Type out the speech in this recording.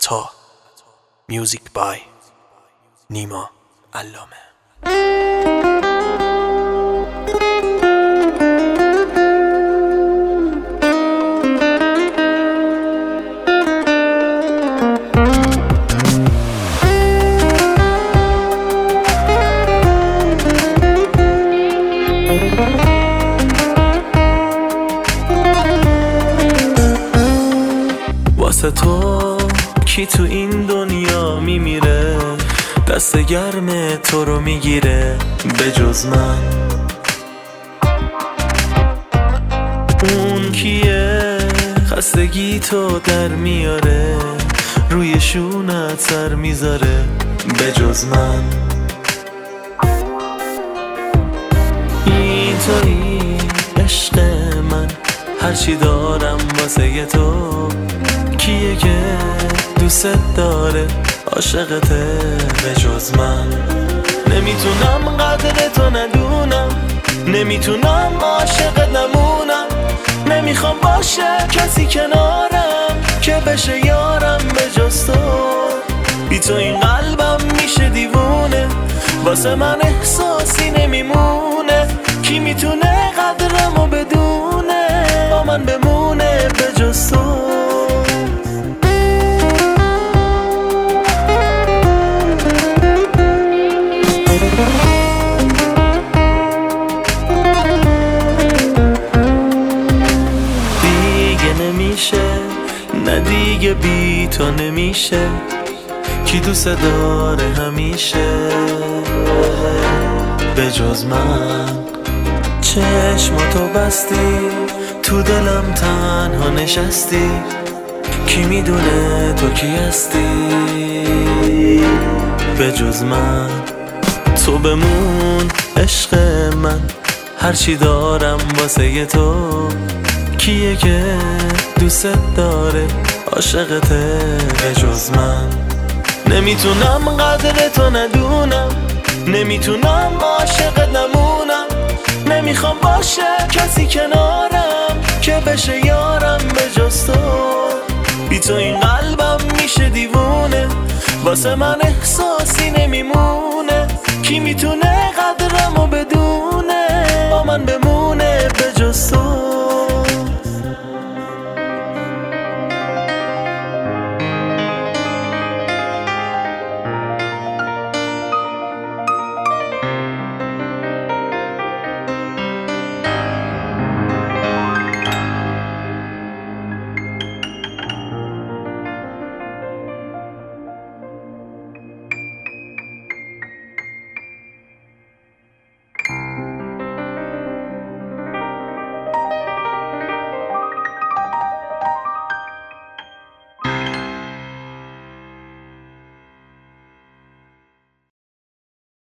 خطا. میوزیک بای نیما علامه. واسه تو کی تو این دنیا میمیره، دست گرم تو رو میگیره به جز من؟ اون کیه خستگی تو در میاره، روی شونت سر میذاره به جز من؟ این تویی عشق من، هرچی دارم واسه تو. کیه که دوست داره عاشقته به جز من؟ نمیتونم قدر تو ندونم، نمیتونم عاشقت نمونم. نمیخوام باشه کسی کنارم که بشه یارم به جز تو. بی تو این قلبم میشه دیوونه، واسه من احساسی نمیمونه. کی میتونه قدرمو بدونه، با من بمونه به جز تو؟ نه دیگه بی تو نمیشه، کی دوست داره همیشه به جز من؟ چشماتو بستی تو دلم تنها نشستی، کی میدونه تو کی هستی به جز من؟ تو بمون عشق من، هرچی دارم واسه تو. کیه که دوست داره عاشقته به جز من؟ نمیتونم قدر تو ندونم، نمیتونم عاشقت نمونم. نمیخوام باشه کسی کنارم که بشه یارم به جز تو. بی تو این قلبم میشه دیوونه، واسه من احساسی نمیمونه. کی میتونه قدرمو بدونه، با من